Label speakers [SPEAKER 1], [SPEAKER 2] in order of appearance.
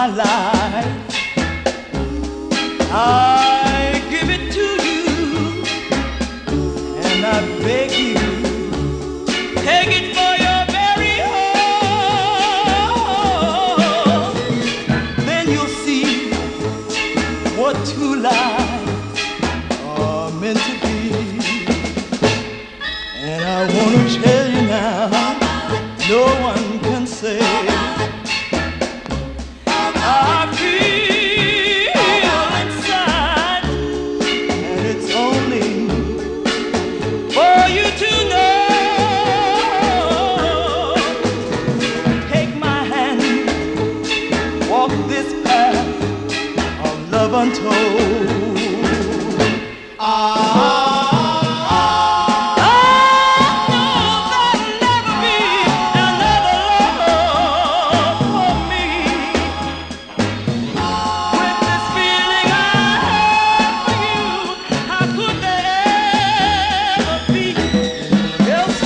[SPEAKER 1] my life. I give it to you, and I beg you, take it for your very own. Then you'll see what two lives are meant to be. And I want to tell you now, no one can say I feel inside, and it's only for you to know. Take my hand, walk this path of love untold.